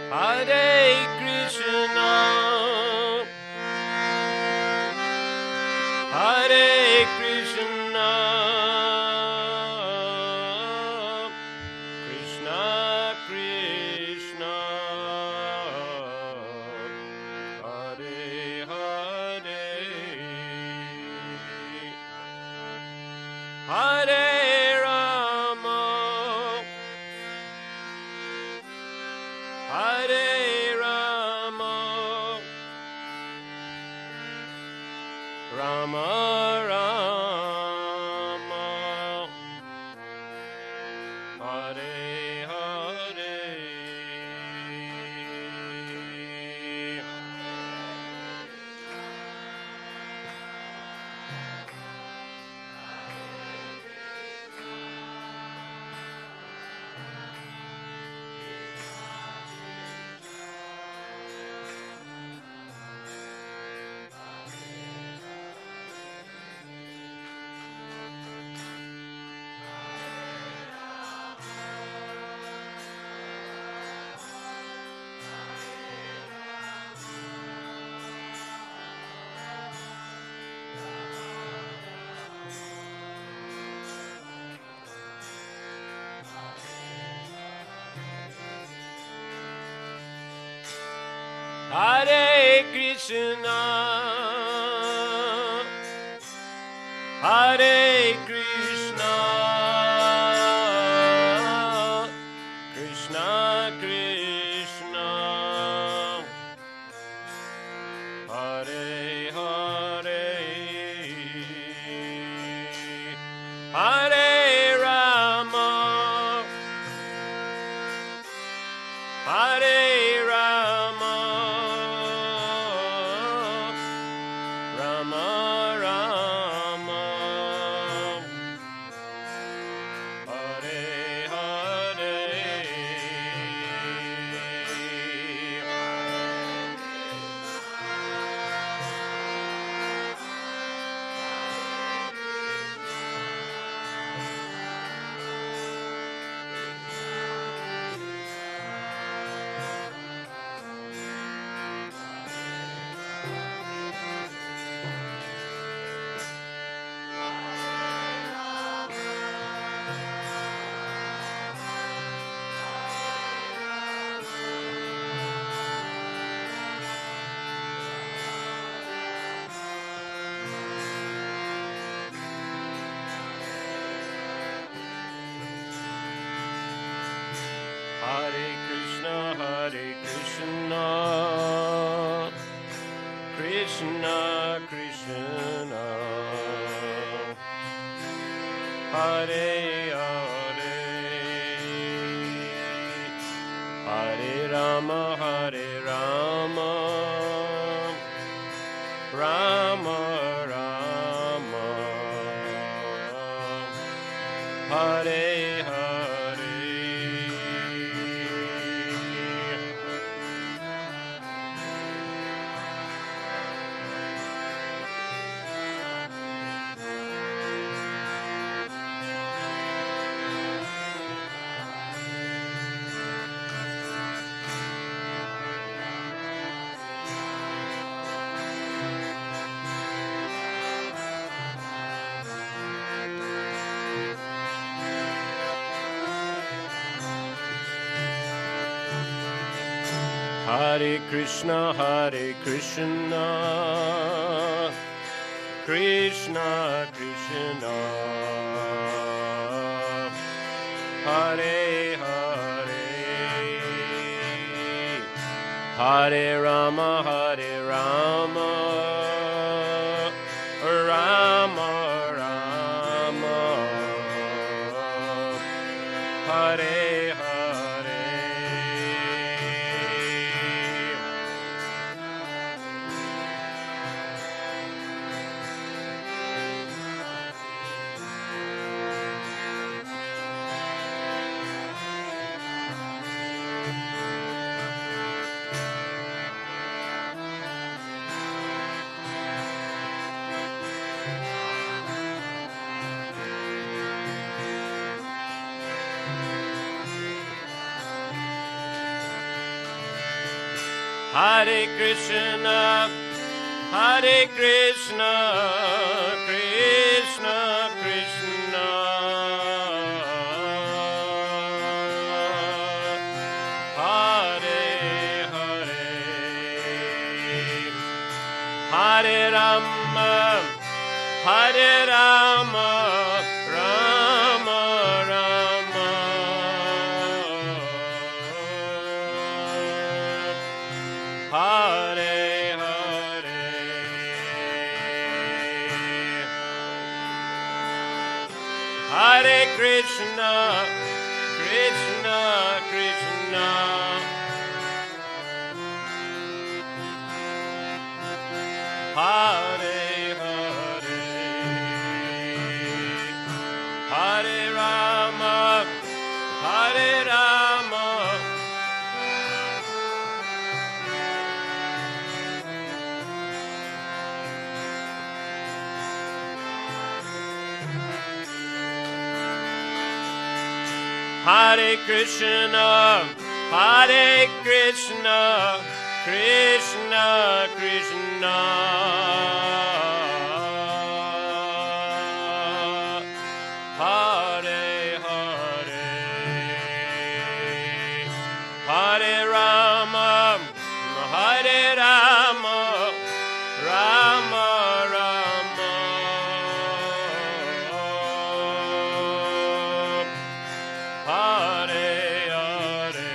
Hare Krishna, Hare Krishna, Krishna Krishna, Hare Hare, Hare Rama, Hare Rama, Rama Rama, Hare Hare. Hare Krishna, Hare Krishna, Krishna Krishna, Hare Hare, Hare Rama, Hare Rama, Rama Rama, Hare Hare. Hare Krishna, Krishna Krishna, Hare Hare, Hare Rama, Rama Rama, Hare Hare. Hare Krishna, Krishna Krishna, Hare Hare, Hare Rama, Rama Rama, Hare Hare. Hare Krishna, Hare Krishna, Krishna Krishna, Hare Hare, Hare Rama, Hare Rama, Rama Rama, Hare Hare, Hare Krishna, Krishna Krishna, Hare Hare, Hare Rama, Hare Rama, Hare Krishna, Hare Krishna, Krishna Krishna, Hare Hare, Hare Rama, Hare Rama, Rama Rama, Hare Hare,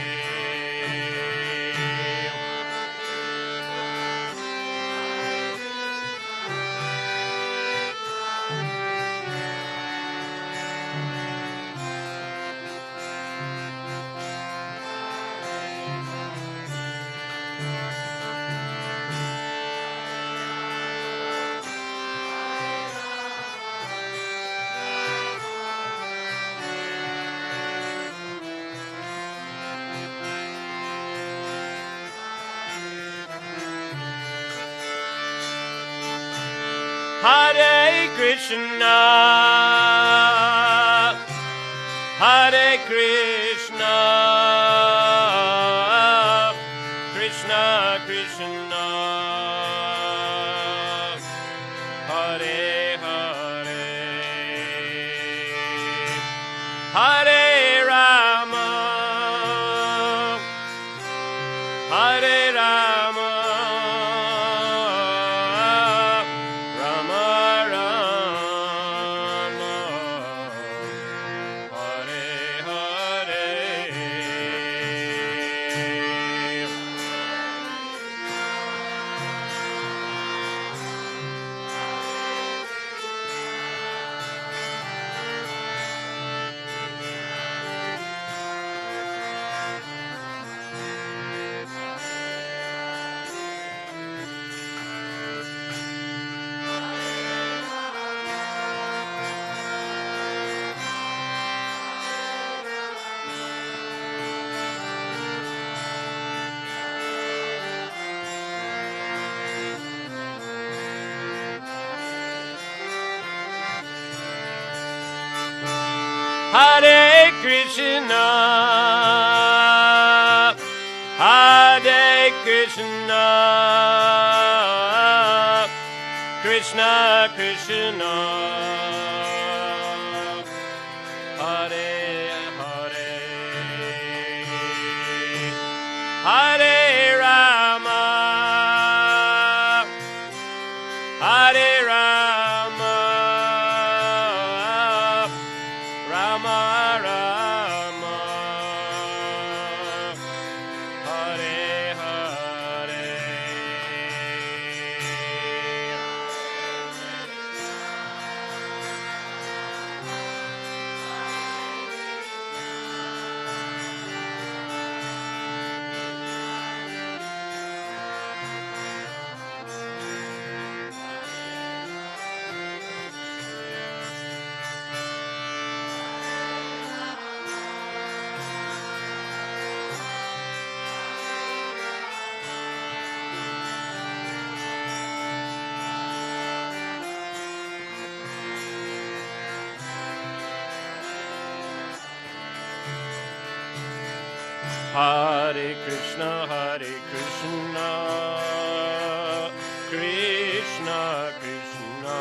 Hare Krishna, Hare Krishna, Krishna Krishna, Hare Hare, Hare Rama, Hare Rama, Rama Rama, Hare Hare, Hare Krishna, Hare Krishna, Krishna Krishna, Hare Hare, Hare Rama, Hare Rama, Rama Rama, Hare Hare, Hare Krishna, Krishna Krishna,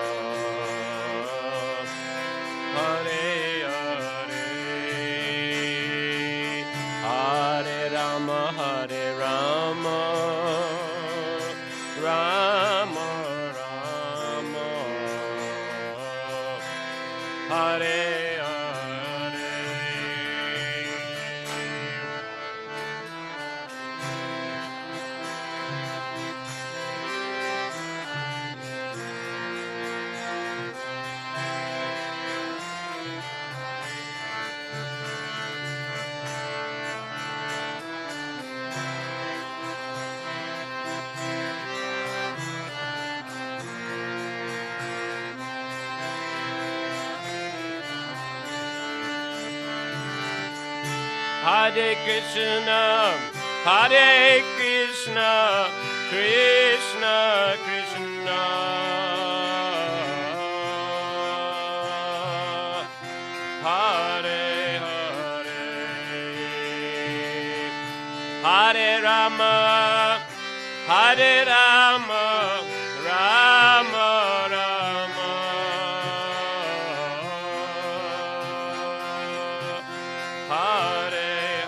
Hare Hare, Hare Rama, Rama Rama, Hare Hare Krishna, Krishna Krishna, Hare Hare, Hare Rama, Rama Rama, Hare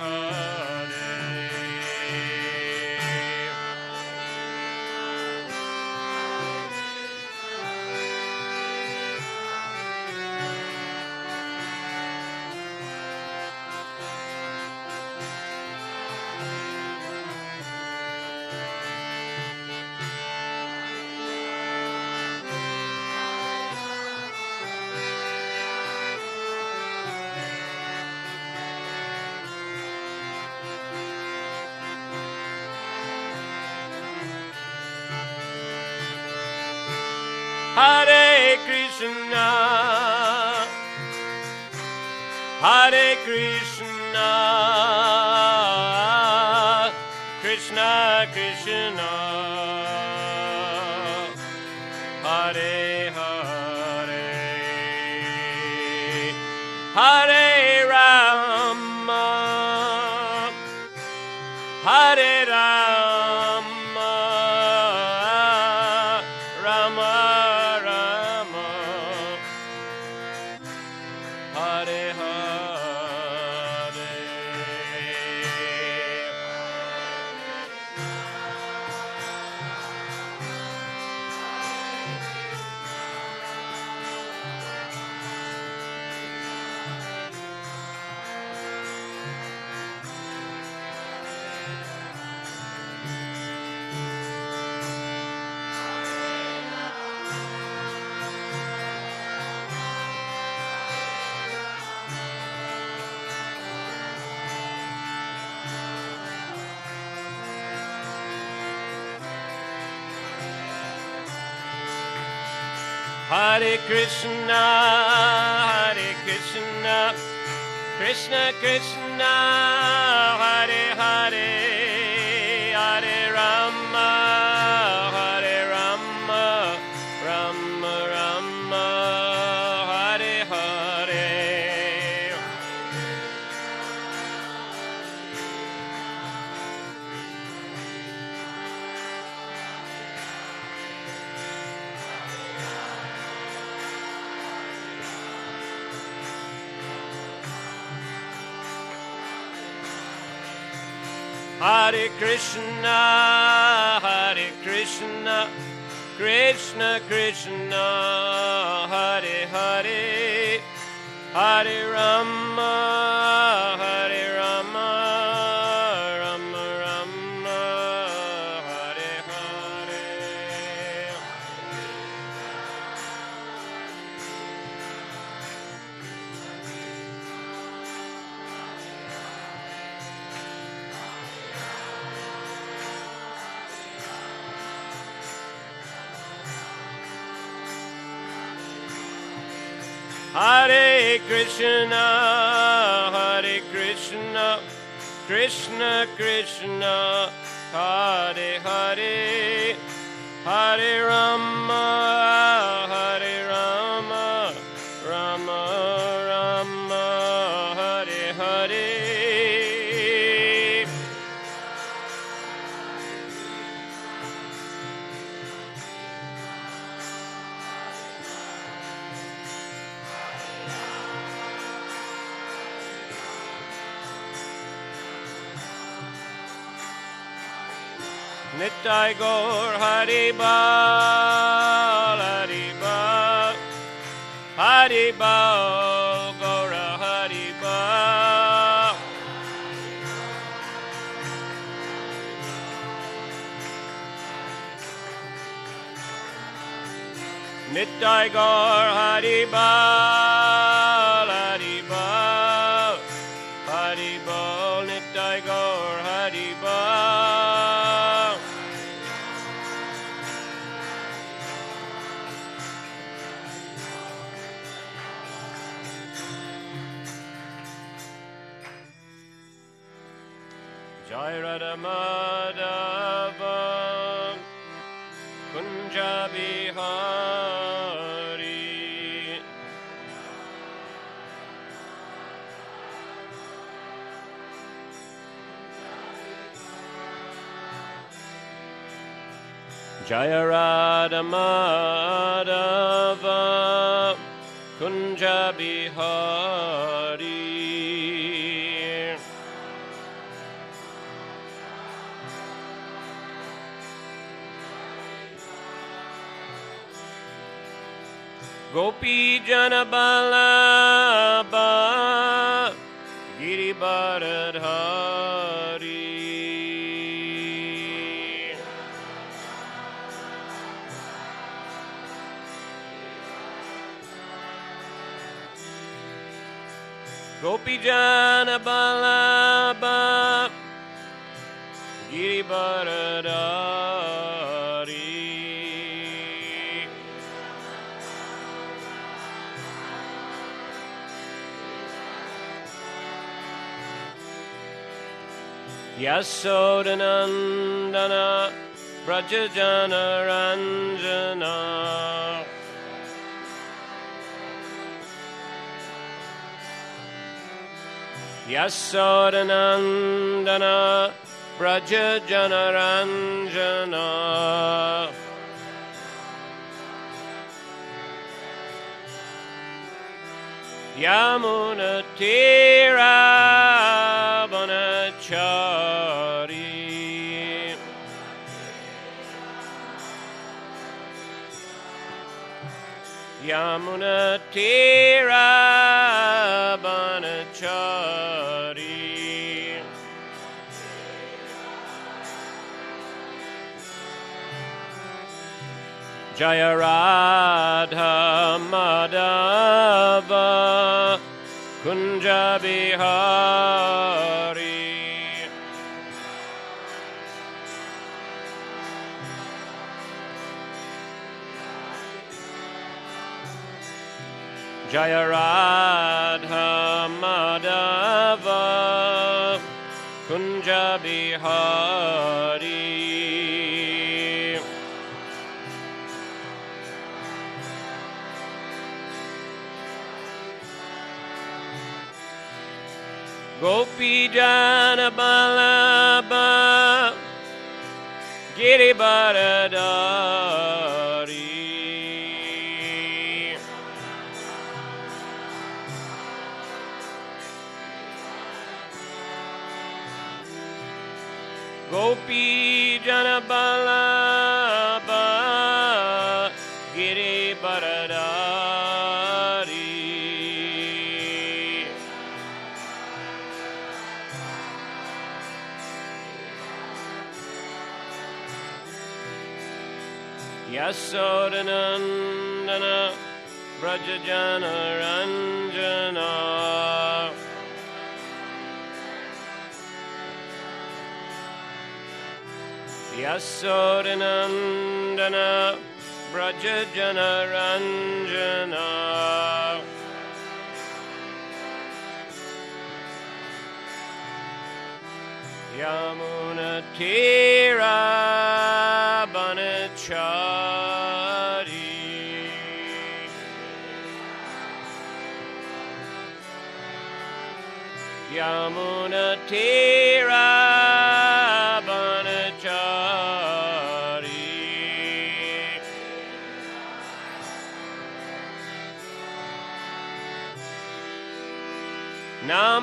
Hare Krishna, Krishna Krishna, Hare Hare, Hare Rama, Rama Rama, Hare Hare. Hare Krishna, Krishna Krishna, Hare Hare, Hare Rama, Rama Rama, Hare Hare. Hare Krishna, Krishna Krishna, Hare Hare, Hare Rama, Rama Rama, Hare Hare. Hare Krishna, Krishna Krishna, Hare Hare, Hare Rama, Rama Rama, Hare Hare. Nitai Gaur Haribol, Haribol, Haribol, Gaura Haribol. Nitai Gaur Haribol, Haribol, Haribol, Nitai Gaur Haribol. Jai Radha Madhava Kunja Bihari Jaya Radha Madhava Kunja Bihari Gopi Jana Ballabha Giri Bharadhari Gopi Jana Ballabha Giri Bharadhari Yasodanandana Brajajana Ranjana Yasodanandana Brajajana Ranjana Yamuna Tira Vanachari Yamuna Tira Vanachari Jaya Radha Madhava Kunja Bihari Jaya Radha Madhava Kunja Bihari Gopi Jana Ballabha Giri Bharadhari Gopi Jana Ballabha Giri Bharadhari Yasodanandana Brajajana Ranjana Yasodanandana Brajajana Ranjana Yamuna Tira Vanachari Yamuna Tira Vanachari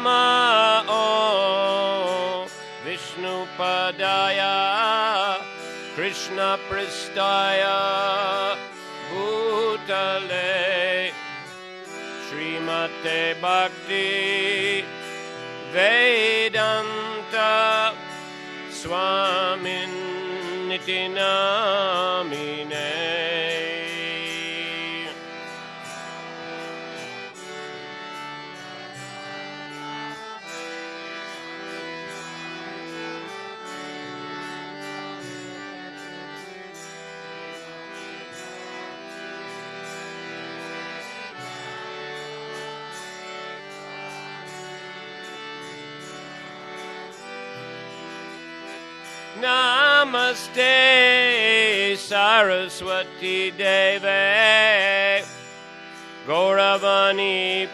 Nama Om Vishnu Padaya Krishna Prastaya Bhutale Srimate Bhakti Vedanta Swamin Niti Namine. Namaste Saraswati Deve Gauravani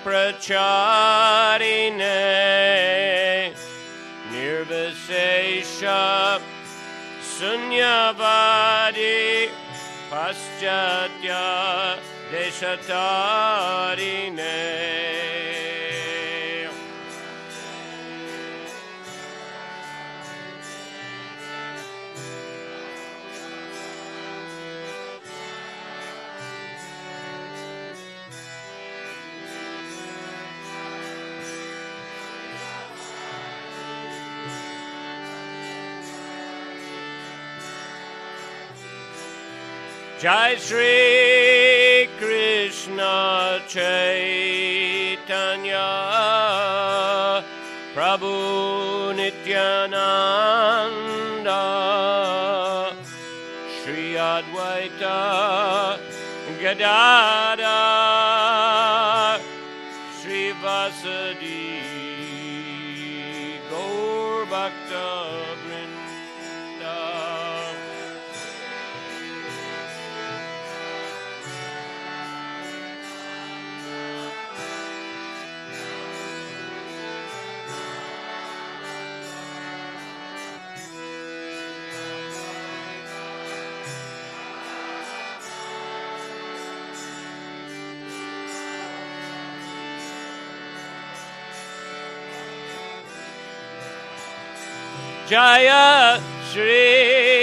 Pracharine Nirvisesha Sunyavadi Paschatya Deshatarine. Jai Shri Krishna Chaitanya Prabhu Nityananda Shri Advaita Gadadhar Shri Vasadi Gaur Bhakta Jaya Shri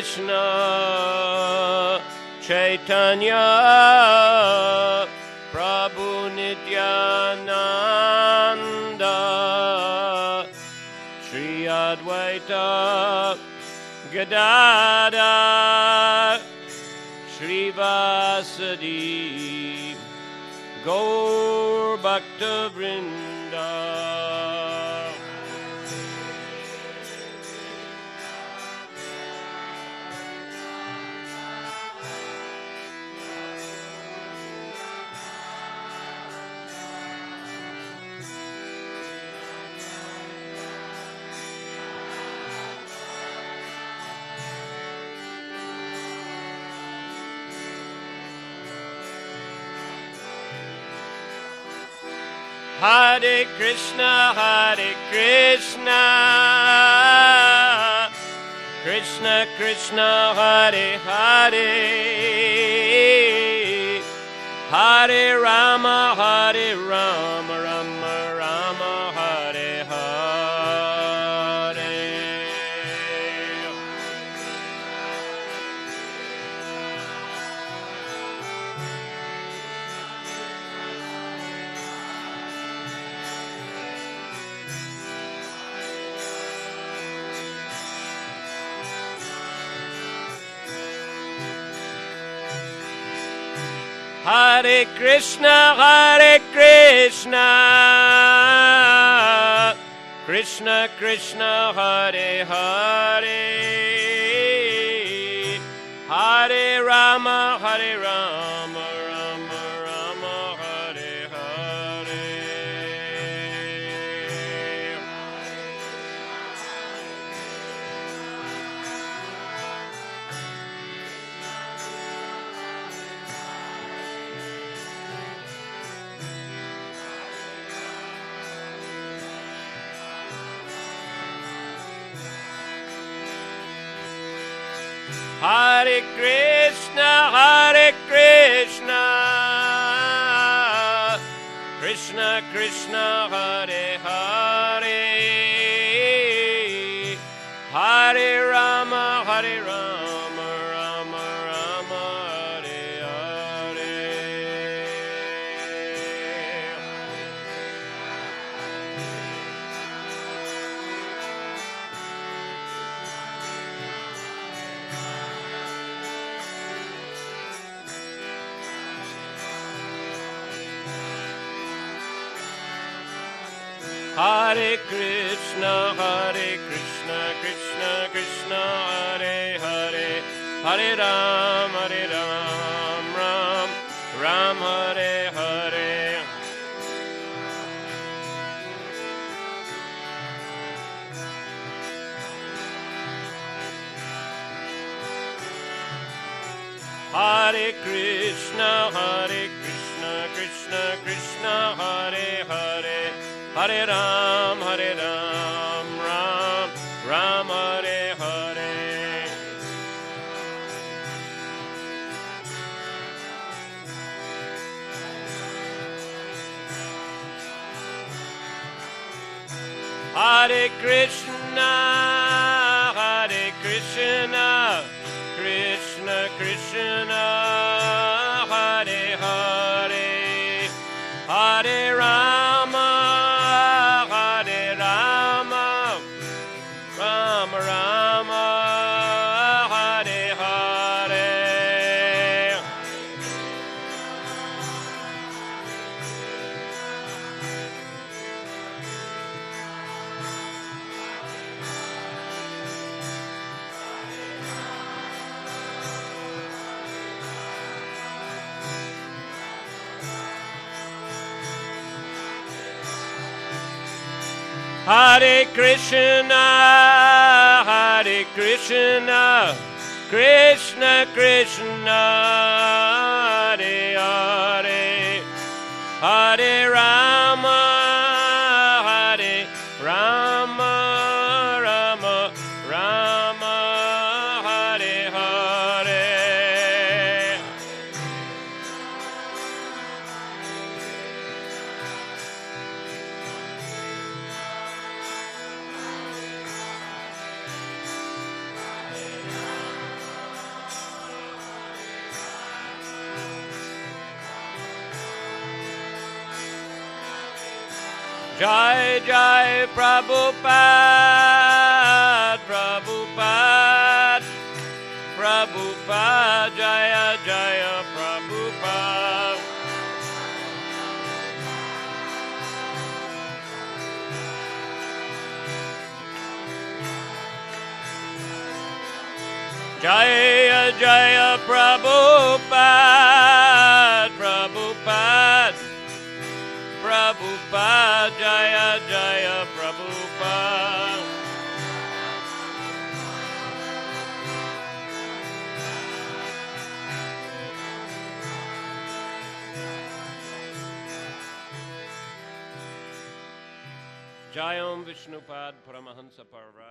Krishna Chaitanya Prabhu Nityananda Shri Advaita Gadadhar Shri Vasadi Gaur Bhakta Vrinda. Hare Krishna, Krishna Krishna, Hare Hare, Hare Rama, Rama Rama, Hare Hare. Hare Krishna, Krishna Krishna, Hare Hare, Hare Rama, Rama Rama, Hare Hare. Hare Krishna, Krishna Krishna, Hare Hare, Hare Rama, Rama Hare Krishna, Krishna Krishna, Hare Hare, Hare Ram, Ram Ram, Hare Hare. Hare Krishna, Krishna Krishna, Hare Hare, Hare Ram, Ram Ram, Hare Hare. Hare Krishna, Krishna Krishna, Hare Hare, Hare Rama, Rama Rama, Hare Hare. Hare Krishna, Krishna Krishna, Hare Hare, Hare Rama, Rama Rama, Hare Hare. Jai Jai Prabhupada, Prabhupada, Jaya Jaya Prabhupada. Jaya Jaya Prabhupada, Prabhupada, Jaya Jaya Prabhupada. Jayam Vishnupad Paramahansa Parva.